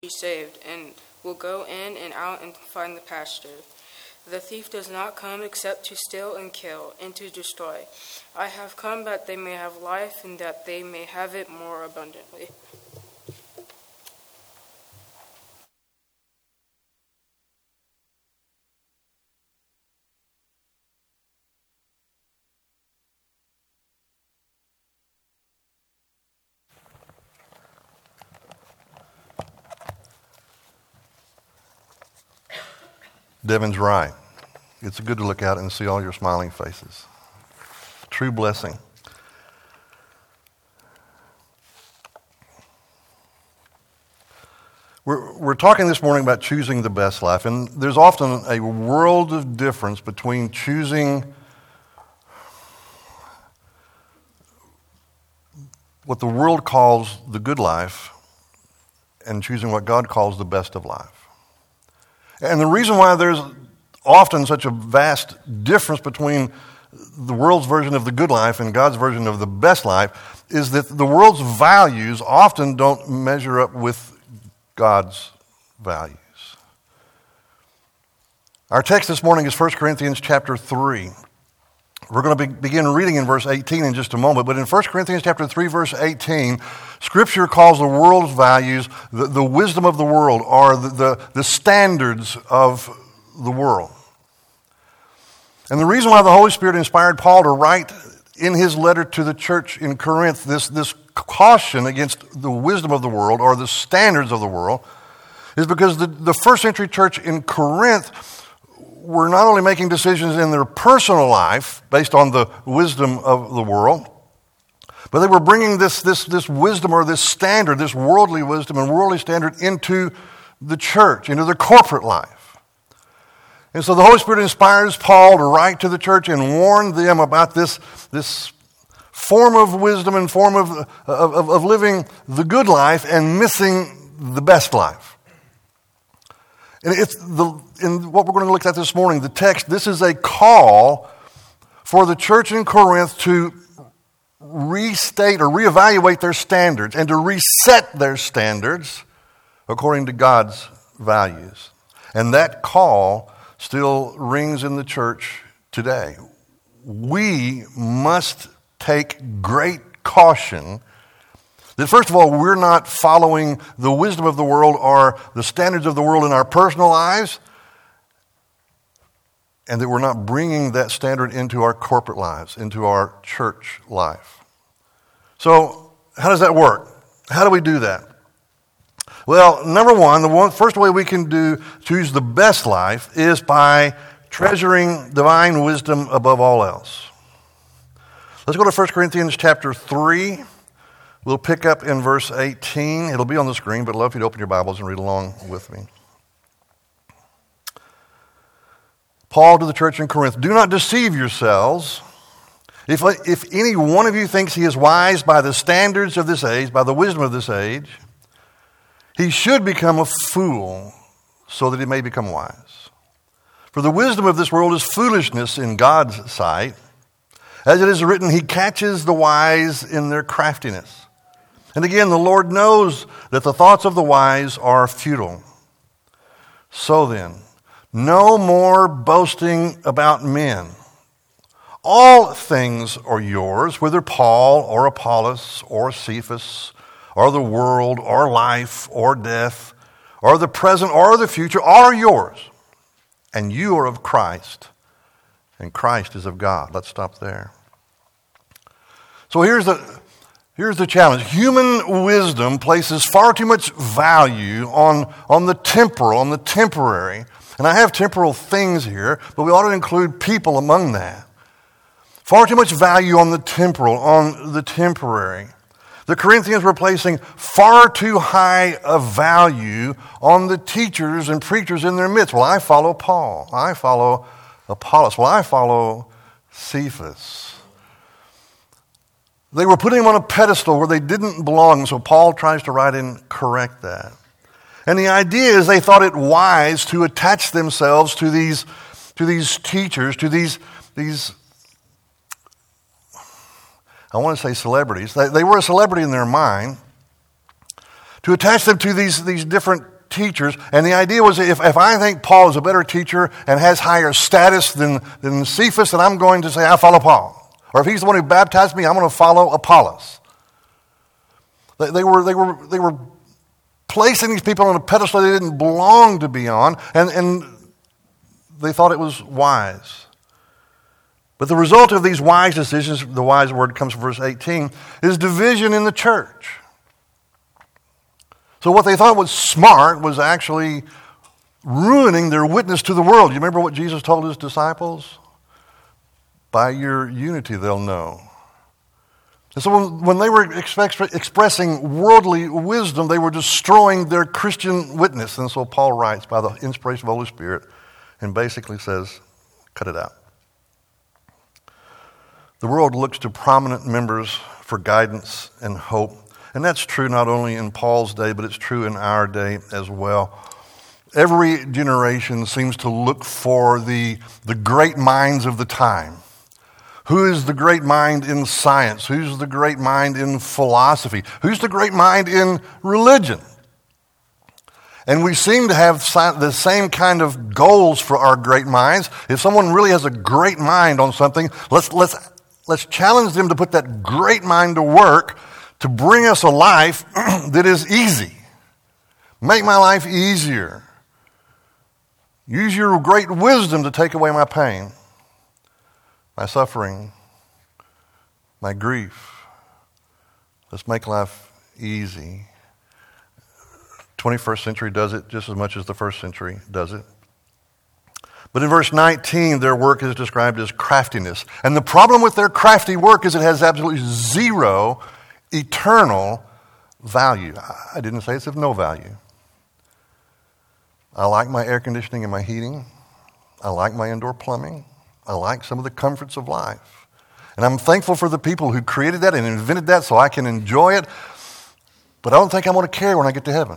be saved, and will go in and out and find the pasture. The thief does not come except to steal and kill and to destroy. I have come that they may have life and that they may have it more abundantly. Devin's right. It's good to look out and see all your smiling faces. True blessing. We're talking this morning about choosing the best life, and there's often a world of difference between choosing what the world calls the good life and choosing what God calls the best of life. And the reason why there's often such a vast difference between the world's version of the good life and God's version of the best life is that the world's values often don't measure up with God's values. Our text this morning is 1 Corinthians chapter 3. We're going to begin reading in verse 18 in just a moment, but in 1 Corinthians chapter 3, verse 18, Scripture calls the world's values the wisdom of the world, or the standards of the world. And the reason why the Holy Spirit inspired Paul to write in his letter to the church in Corinth this caution against the wisdom of the world, or the standards of the world, is because the first century church in Corinth were not only making decisions in their personal life based on the wisdom of the world, but they were bringing this wisdom, or this standard, this worldly wisdom and worldly standard, into the church, into their corporate life. And so the Holy Spirit inspires Paul to write to the church and warn them about this form of wisdom and form of living the good life and missing the best life. And in what we're going to look at this morning, the text, this is a call for the church in Corinth to restate or reevaluate their standards and to reset their standards according to God's values. And that call still rings in the church today. We must take great caution that, first of all, we're not following the wisdom of the world or the standards of the world in our personal lives, and that we're not bringing that standard into our corporate lives, into our church life. So, how does that work? How do we do that? Well, number one, first way we can choose the best life is by treasuring divine wisdom above all else. Let's go to 1 Corinthians chapter 3. We'll pick up in verse 18. It'll be on the screen, but I'd love you to open your Bibles and read along with me. Paul to the church in Corinth, do not deceive yourselves. If any one of you thinks he is wise by the standards of this age, by the wisdom of this age, he should become a fool so that he may become wise. For the wisdom of this world is foolishness in God's sight. As it is written, he catches the wise in their craftiness. And again, the Lord knows that the thoughts of the wise are futile. So then, no more boasting about men. All things are yours, whether Paul or Apollos or Cephas or the world or life or death or the present or the future are yours. And you are of Christ, and Christ is of God. Let's stop there. So here's the challenge. Human wisdom places far too much value on the temporal, on the temporary. And I have temporal things here, but we ought to include people among that. Far too much value on the temporal, on the temporary. The Corinthians were placing far too high a value on the teachers and preachers in their midst. Well, I follow Paul. I follow Apollos. Well, I follow Cephas. They were putting him on a pedestal where they didn't belong, so Paul tries to write and correct that. And the idea is they thought it wise to attach themselves to these teachers, to these I want to say celebrities. They were a celebrity in their mind. To attach them to these different teachers. And the idea was if I think Paul is a better teacher and has higher status than Cephas, then I'm going to say I follow Paul. Or if he's the one who baptized me, I'm going to follow Apollos. They were placing these people on a pedestal they didn't belong to be on, and they thought it was wise. But the result of these wise decisions, the wise word comes from verse 18, is division in the church. So what they thought was smart was actually ruining their witness to the world. You remember what Jesus told his disciples? By your unity they'll know. And so when they were expressing worldly wisdom, they were destroying their Christian witness. And so Paul writes by the inspiration of the Holy Spirit and basically says, cut it out. The world looks to prominent members for guidance and hope. And that's true not only in Paul's day, but it's true in our day as well. Every generation seems to look for the great minds of the time. Who is the great mind in science? Who's the great mind in philosophy? Who's the great mind in religion? And we seem to have the same kind of goals for our great minds. If someone really has a great mind on something, let's challenge them to put that great mind to work to bring us a life that is easy. Make my life easier. Use your great wisdom to take away my pain, my suffering, my grief. Let's make life easy. 21st century does it just as much as the first century does it. But in verse 19, their work is described as craftiness. And the problem with their crafty work is it has absolutely zero eternal value. I didn't say it's of no value. I like my air conditioning and my heating. I like my indoor plumbing. I like some of the comforts of life. And I'm thankful for the people who created that and invented that so I can enjoy it. But I don't think I'm going to care when I get to heaven.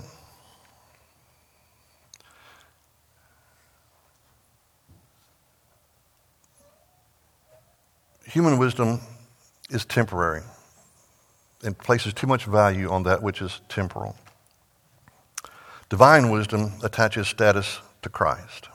Human wisdom is temporary and places too much value on that which is temporal. Divine wisdom attaches status to Christ.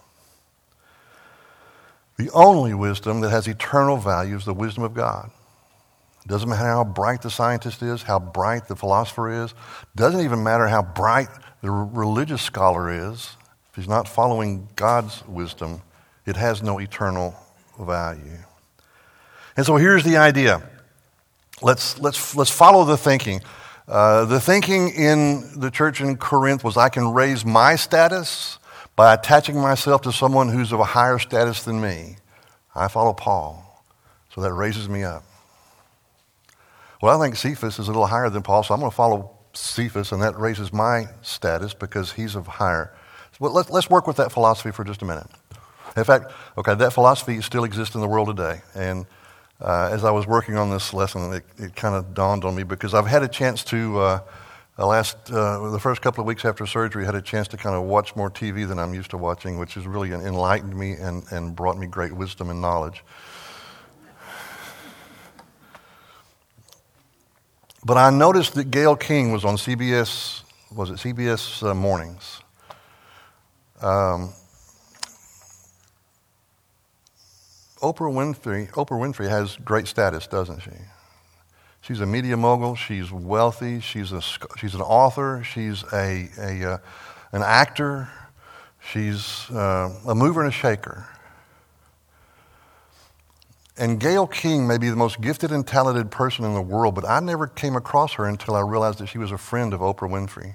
The only wisdom that has eternal value is the wisdom of God. It doesn't matter how bright the scientist is, how bright the philosopher is. It doesn't even matter how bright the religious scholar is. If he's not following God's wisdom, it has no eternal value. And so here's the idea. Let's follow the thinking. The thinking in the church in Corinth was I can raise my status by attaching myself to someone who's of a higher status than me. I follow Paul, so that raises me up. Well, I think Cephas is a little higher than Paul, so I'm going to follow Cephas, and that raises my status because he's of higher. Well, let's work with that philosophy for just a minute. In fact, that philosophy still exists in the world today, and as I was working on this lesson, it kind of dawned on me because I've had a chance to, the first couple of weeks after surgery, had a chance to kind of watch more TV than I'm used to watching, which has really enlightened me and brought me great wisdom and knowledge. But I noticed that Gayle King was on CBS, CBS Mornings? Oprah Winfrey has great status, doesn't she? She's a media mogul. She's wealthy. She's an author. She's an actor. She's a mover and a shaker. And Gayle King may be the most gifted and talented person in the world, but I never came across her until I realized that she was a friend of Oprah Winfrey.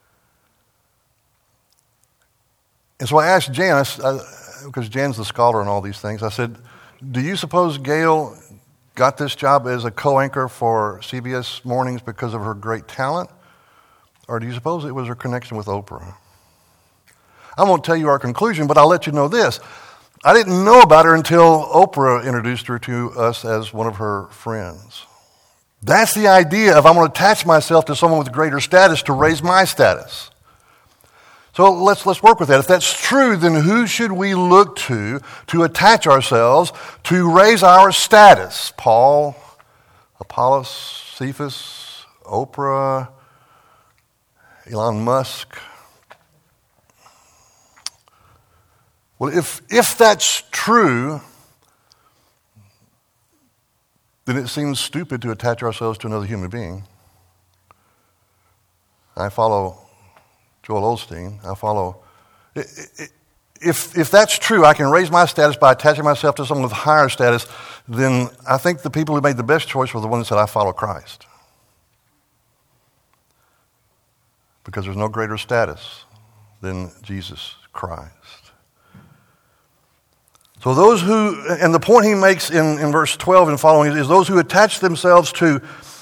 And so I asked Jan, because Jan's the scholar in all these things, I said, do you suppose Gayle got this job as a co-anchor for CBS Mornings because of her great talent? Or do you suppose it was her connection with Oprah? I won't tell you our conclusion, but I'll let you know this. I didn't know about her until Oprah introduced her to us as one of her friends. That's the idea of I'm going to attach myself to someone with greater status to raise my status. So let's work with that. If that's true, then who should we look to attach ourselves to raise our status? Paul, Apollos, Cephas, Oprah, Elon Musk. Well, if that's true, then it seems stupid to attach ourselves to another human being. I follow Joel Osteen. If that's true, I can raise my status by attaching myself to someone with higher status, then I think the people who made the best choice were the ones that said, I follow Christ. Because there's no greater status than Jesus Christ. So those who, and the point he makes in verse 12 and following is those who attach themselves to,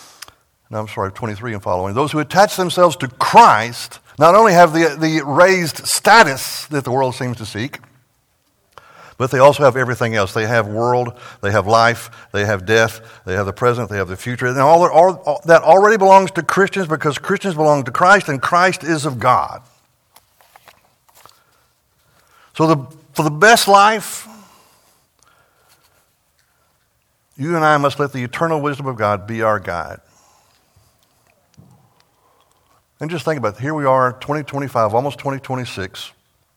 23 and following, those who attach themselves to Christ not only have the raised status that the world seems to seek, but they also have everything else. They have world, they have life, they have death, they have the present, they have the future. And all that already belongs to Christians because Christians belong to Christ and Christ is of God. So for the best life, you and I must let the eternal wisdom of God be our guide. And just think about it. Here we are, 2025, almost 2026.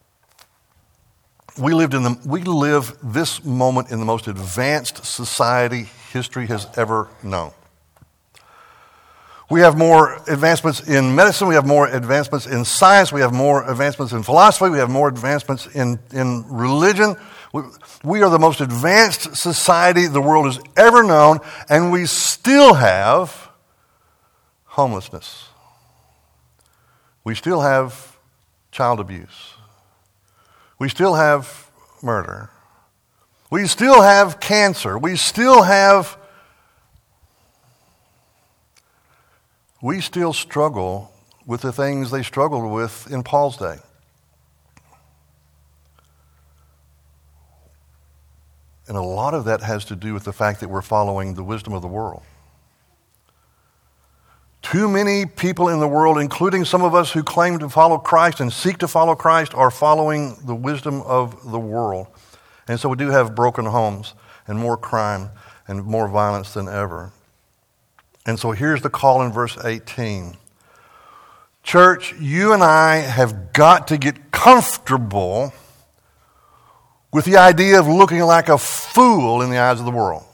We live this moment in the most advanced society history has ever known. We have more advancements in medicine. We have more advancements in science. We have more advancements in philosophy. We have more advancements in religion. We are the most advanced society the world has ever known, and we still have homelessness. We still have child abuse. We still have murder. We still have cancer. We still struggle with the things they struggled with in Paul's day. And a lot of that has to do with the fact that we're following the wisdom of the world. Too many people in the world, including some of us who claim to follow Christ and seek to follow Christ, are following the wisdom of the world. And so we do have broken homes and more crime and more violence than ever. And so here's the call in verse 18. Church, you and I have got to get comfortable with the idea of looking like a fool in the eyes of the world.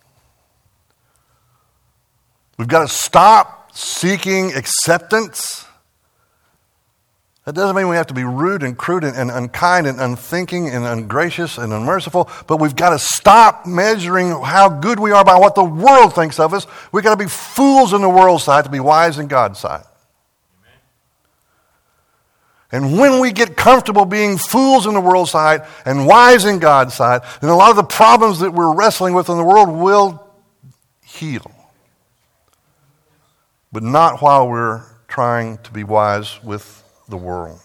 We've got to stop seeking acceptance. That doesn't mean we have to be rude and crude and unkind and unthinking and ungracious and unmerciful, but we've got to stop measuring how good we are by what the world thinks of us. We've got to be fools in the world's sight to be wise in God's sight. And when we get comfortable being fools in the world's sight and wise in God's sight, then a lot of the problems that we're wrestling with in the world will heal. But not while we're trying to be wise with the world.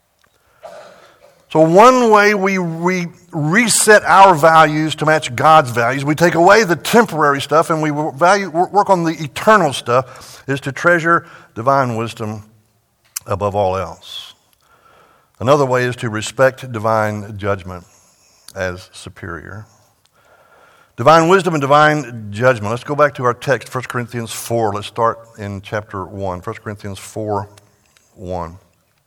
So one way we reset our values to match God's values, we take away the temporary stuff and we work on the eternal stuff, is to treasure divine wisdom above all else. Another way is to respect divine judgment as superior. Divine wisdom and divine judgment. Let's go back to our text, 1 Corinthians 4. Let's start in chapter 1. 1 Corinthians 4, 1.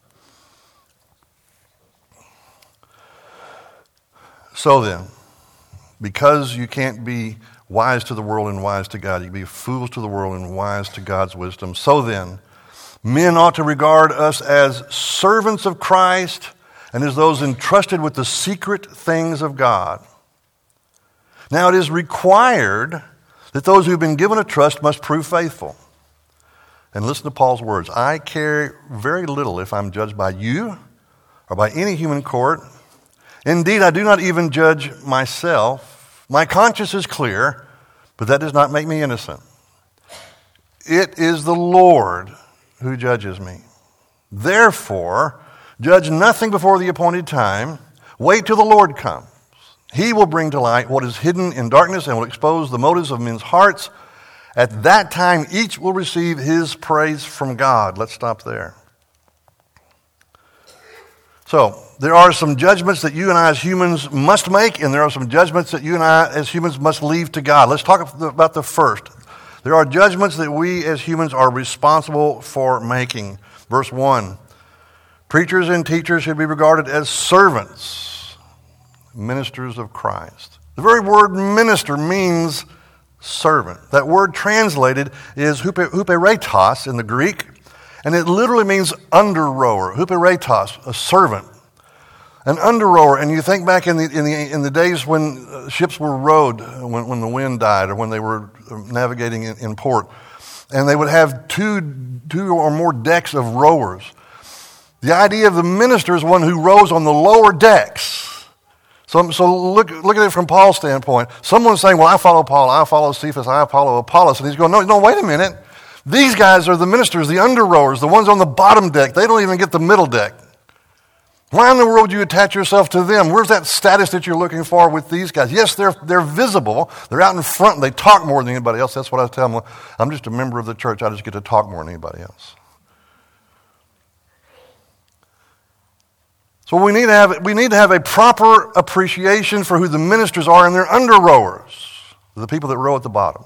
So then, because you can't be wise to the world and wise to God, you can be fools to the world and wise to God's wisdom. So then, men ought to regard us as servants of Christ and as those entrusted with the secret things of God. Now it is required that those who have been given a trust must prove faithful. And listen to Paul's words. I care very little if I'm judged by you or by any human court. Indeed, I do not even judge myself. My conscience is clear, but that does not make me innocent. It is the Lord who judges me. Therefore, judge nothing before the appointed time. Wait till the Lord comes. He will bring to light what is hidden in darkness and will expose the motives of men's hearts. At that time, each will receive his praise from God. Let's stop there. So, there are some judgments that you and I as humans must make, and there are some judgments that you and I as humans must leave to God. Let's talk about the first. There are judgments that we as humans are responsible for making. Verse 1, preachers and teachers should be regarded as servants. ministers of Christ. The very word minister means servant. That word translated is huperetos in the Greek, and it literally means under-rower. Huperetos, a servant. An under-rower, and you think back in the days when ships were rowed, when the wind died, or when they were navigating in port, and they would have two or more decks of rowers. The idea of the minister is one who rows on the lower decks. So look at it from Paul's standpoint. Someone's saying, well, I follow Paul, I follow Cephas, I follow Apollos. And he's going, no, wait a minute. These guys are the ministers, the under-rowers, the ones on the bottom deck. They don't even get the middle deck. Why in the world do you attach yourself to them? Where's that status that you're looking for with these guys? Yes, they're visible. They're out in front. And they talk more than anybody else. That's what I tell them. I'm just a member of the church. I just get to talk more than anybody else. So we need to have a proper appreciation for who the ministers are and their under-rowers, the people that row at the bottom.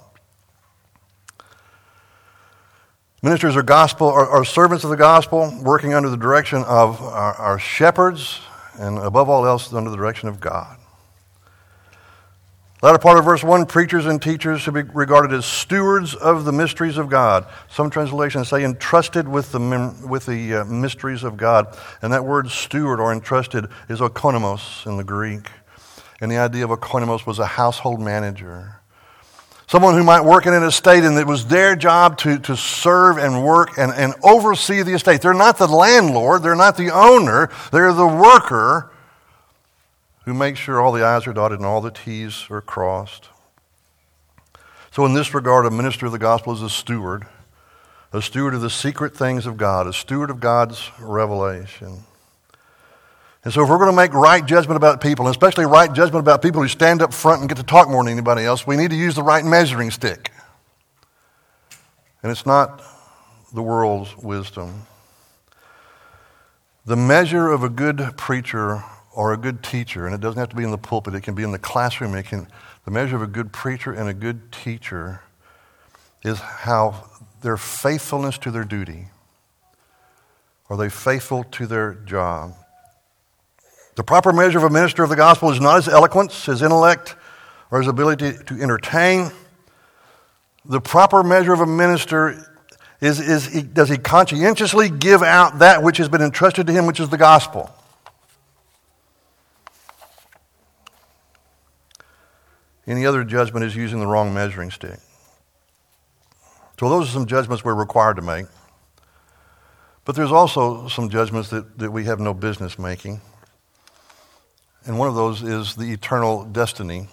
Ministers are servants of the gospel, working under the direction of our shepherds, and above all else, under the direction of God. Latter part of verse 1, preachers and teachers should be regarded as stewards of the mysteries of God. Some translations say entrusted with the mysteries of God. And that word steward or entrusted is oikonomos in the Greek. And the idea of oikonomos was a household manager. Someone who might work in an estate and it was their job to serve and work and oversee the estate. They're not the landlord, they're not the owner, they're the worker who makes sure all the I's are dotted and all the T's are crossed. So in this regard, a minister of the gospel is a steward of the secret things of God, a steward of God's revelation. And so if we're going to make right judgment about people, and especially right judgment about people who stand up front and get to talk more than anybody else, we need to use the right measuring stick. And it's not the world's wisdom. The measure of a good preacher or a good teacher, and it doesn't have to be in the pulpit, it can be in the classroom, the measure of a good preacher and a good teacher is how their faithfulness to their duty. Are they faithful to their job? The proper measure of a minister of the gospel is not his eloquence, his intellect, or his ability to entertain. The proper measure of a minister is does he conscientiously give out that which has been entrusted to him, which is the gospel? Any other judgment is using the wrong measuring stick. So those are some judgments we're required to make. But there's also some judgments that we have no business making. And one of those is the eternal destiny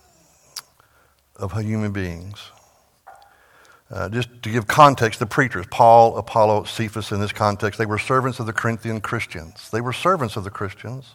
of human beings. Just to give context, the preachers, Paul, Apollo, Cephas, in this context, they were servants of the Corinthian Christians. They were servants of the Christians.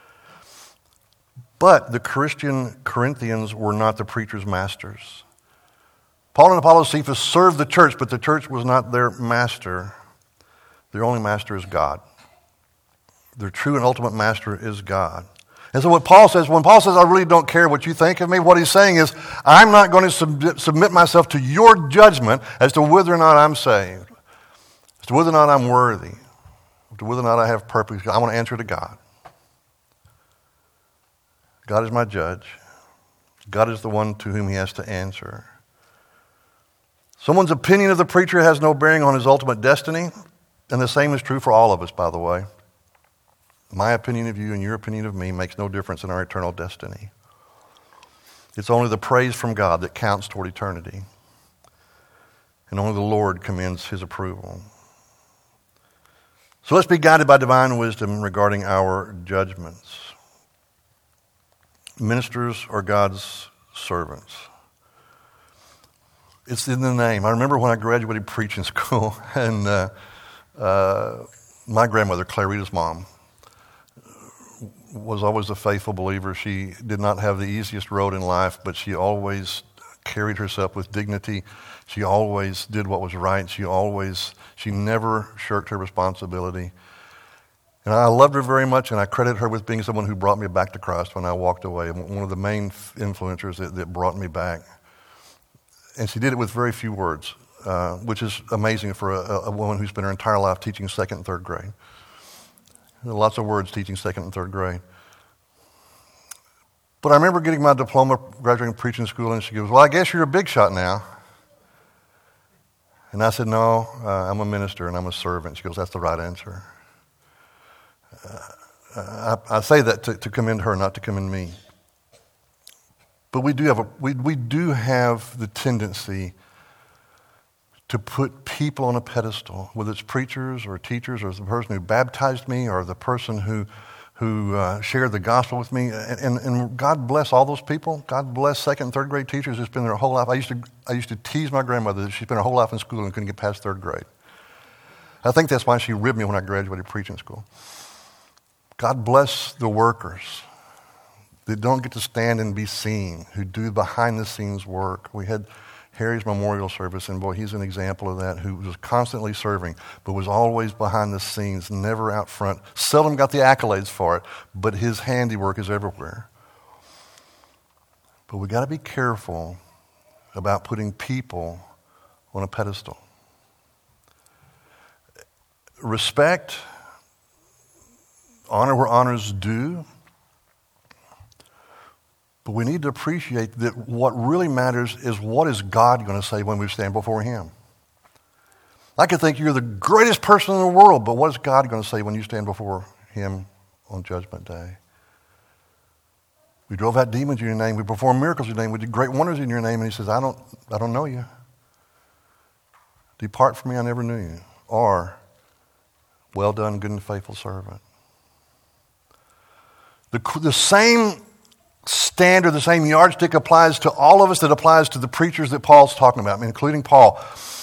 But the Christian Corinthians were not the preacher's masters. Paul and Apollo, Cephas served the church, but the church was not their master. Their only master is God. Their true and ultimate master is God. And so when Paul says, I really don't care what you think of me, what he's saying is, I'm not going to submit myself to your judgment as to whether or not I'm saved, as to whether or not I'm worthy, as to whether or not I have purpose. I want to answer to God. God is my judge. God is the one to whom he has to answer. Someone's opinion of the preacher has no bearing on his ultimate destiny, and the same is true for all of us, by the way. My opinion of you and your opinion of me makes no difference in our eternal destiny. It's only the praise from God that counts toward eternity. And only the Lord commends his approval. So let's be guided by divine wisdom regarding our judgments. Ministers are God's servants. It's in the name. I remember when I graduated preaching school, and my grandmother, Clarita's mom, was always a faithful believer. She did not have the easiest road in life, but she always carried herself with dignity. She always did what was right. She never shirked her responsibility. And I loved her very much, and I credit her with being someone who brought me back to Christ when I walked away, one of the main influencers that brought me back. And she did it with very few words, which is amazing for a woman who spent her entire life teaching second and third grade. Lots of words teaching second and third grade. But I remember getting my diploma, graduating preaching school, and she goes, well, I guess you're a big shot now. And I said, no, I'm a minister and I'm a servant. She goes, that's the right answer. I say that to commend her, not to commend me. But we do have the tendency to put people on a pedestal, whether it's preachers or teachers or the person who baptized me or the person who shared the gospel with me. And God bless all those people. God bless second and third grade teachers who spend their whole life. I used to tease my grandmother that she spent her whole life in school and couldn't get past third grade. I think that's why she ribbed me when I graduated preaching school. God bless the workers that don't get to stand and be seen, who do behind-the-scenes work. We had Harry's memorial service, and boy, he's an example of that, who was constantly serving, but was always behind the scenes, never out front. Seldom got the accolades for it, but his handiwork is everywhere. But we got to be careful about putting people on a pedestal. Respect, honor where honors due. But we need to appreciate that what really matters is what is God going to say when we stand before Him. I could think you're the greatest person in the world, but what is God going to say when you stand before Him on Judgment Day? We drove out demons in your name. We performed miracles in your name. We did great wonders in your name. And He says, I don't know you. Depart from me, I never knew you. Or, well done, good and faithful servant. The same standard, the same yardstick applies to all of us that applies to the preachers that Paul's talking about, including Paul.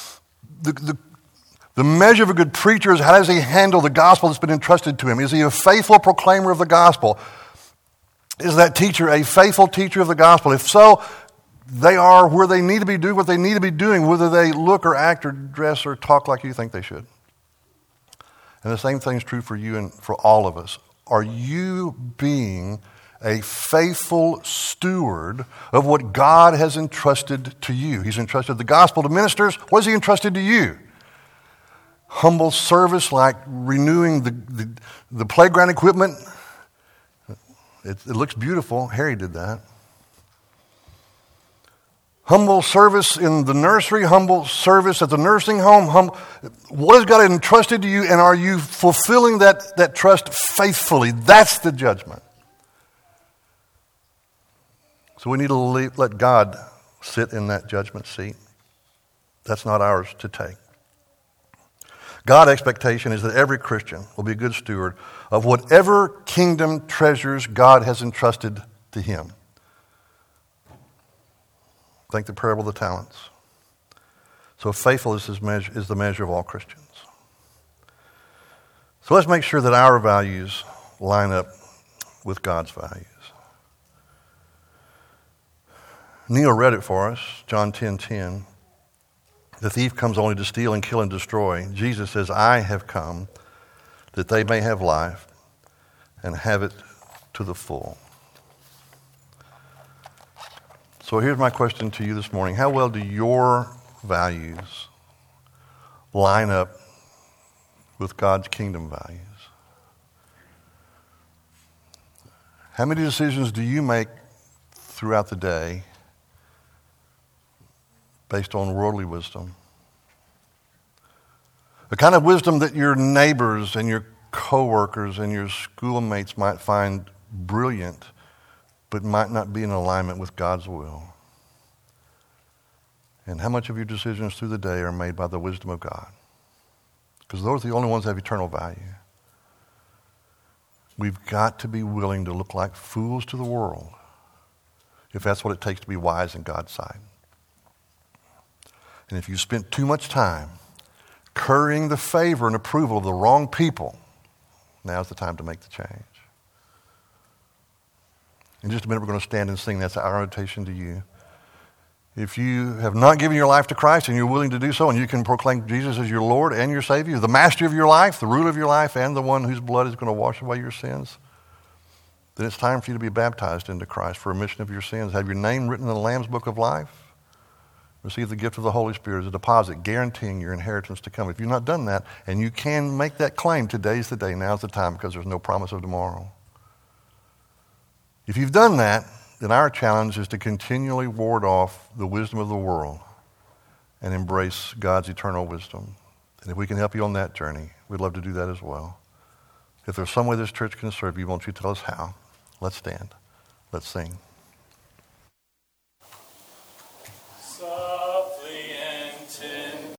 The measure of a good preacher is how does he handle the gospel that's been entrusted to him? Is he a faithful proclaimer of the gospel? Is that teacher a faithful teacher of the gospel? If so, they are where they need to be doing what they need to be doing, whether they look or act or dress or talk like you think they should. And the same thing is true for you and for all of us. Are you being a faithful steward of what God has entrusted to you? He's entrusted the gospel to ministers. What has He entrusted to you? Humble service like renewing the playground equipment. It looks beautiful. Harry did that. Humble service in the nursery, humble service at the nursing home. What has God entrusted to you, and are you fulfilling that trust faithfully? That's the judgment. So we need to let God sit in that judgment seat. That's not ours to take. God's expectation is that every Christian will be a good steward of whatever kingdom treasures God has entrusted to him. Think the parable of the talents. So faithfulness is the measure of all Christians. So let's make sure that our values line up with God's values. Neil read it for us, John 10:10. The thief comes only to steal and kill and destroy. Jesus says, I have come that they may have life and have it to the full. So here's my question to you this morning. How well do your values line up with God's kingdom values? How many decisions do you make throughout the day based on worldly wisdom? The kind of wisdom that your neighbors and your coworkers and your schoolmates might find brilliant, but might not be in alignment with God's will. And how much of your decisions through the day are made by the wisdom of God? Because those are the only ones that have eternal value. We've got to be willing to look like fools to the world if that's what it takes to be wise in God's sight. And if you spent too much time currying the favor and approval of the wrong people, now's the time to make the change. In just a minute, we're going to stand and sing. That's our invitation to you. If you have not given your life to Christ and you're willing to do so, and you can proclaim Jesus as your Lord and your Savior, the master of your life, the ruler of your life, and the one whose blood is going to wash away your sins, then it's time for you to be baptized into Christ for remission of your sins. Have your name written in the Lamb's Book of Life. Receive the gift of the Holy Spirit as a deposit guaranteeing your inheritance to come. If you've not done that, and you can make that claim, today's the day, now's the time, because there's no promise of tomorrow. If you've done that, then our challenge is to continually ward off the wisdom of the world and embrace God's eternal wisdom. And if we can help you on that journey, we'd love to do that as well. If there's some way this church can serve you, won't you tell us how? Let's stand. Let's sing. So